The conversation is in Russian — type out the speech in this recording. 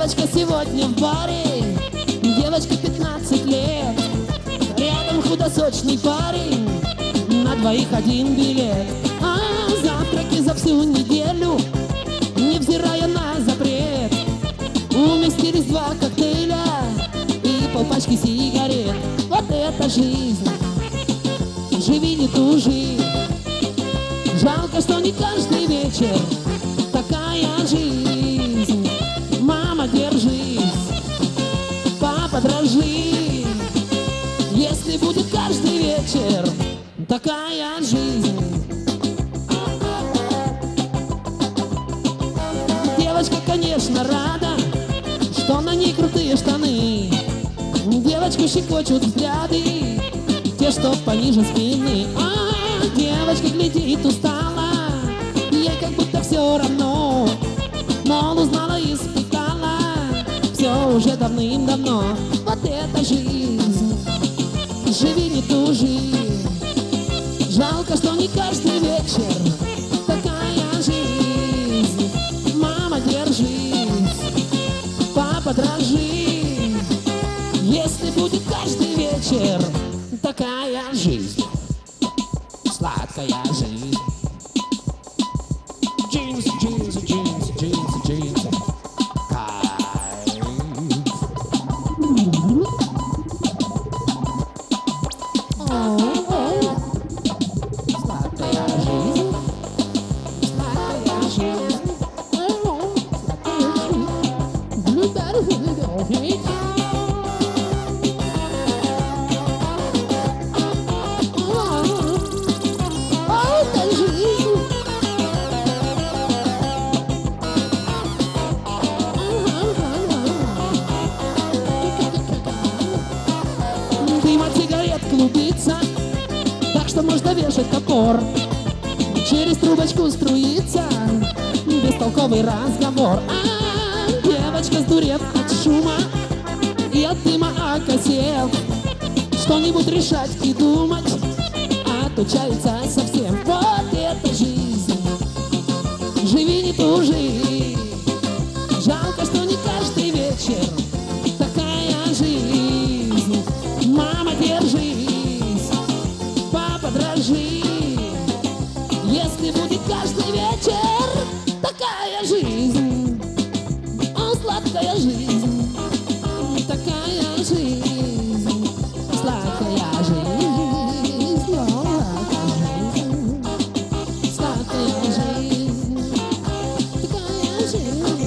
Девочка сегодня в баре, девочка 15 лет. Рядом худосочный парень, на двоих один билет. А завтраки за всю неделю, невзирая на запрет, уместились 2 коктейля и полпачки сигарет. Вот это жизнь, живи не тужи. Жалко, что не каждый вечер такая жизнь. Мама, держись, папа, дрожи. Если будет каждый вечер такая жизнь. Девочка, конечно, рада, что на ней крутые штаны. Девочку щекочут взгляды, те, что пониже спины. Девочка глядит устала, ей как будто все равно. Мол, узнала и испытала все уже давным-давно. Вот это жизнь, живи не тужи. Жалко, что не каждый вечер такая жизнь. Мама, держись, папа, дрожи. Если будет каждый вечер такая жизнь, сладкая жизнь. Джинсы, джинсы, джинсы, джинсы, джинсы. Кайф. Сладкая жизнь. Сладкая жизнь. Сладкая жизнь. Дым от сигарет клубится, так что можно вешать топор. Через трубочку струится бестолковый разговор. Девочка, сдурев от шума и от дыма окосев, что-нибудь решать и думать, отучается совсем. Вот это жизнь, живи не тужи. Жалко, что не каждый вечер такая жизнь. Мама, держись, папа, дрожи. Если будет каждый вечер такая жизнь, о, сладкая жизнь, такая жизнь, сладкая жизнь, сладкая жизнь, сладкая жизнь, такая жизнь.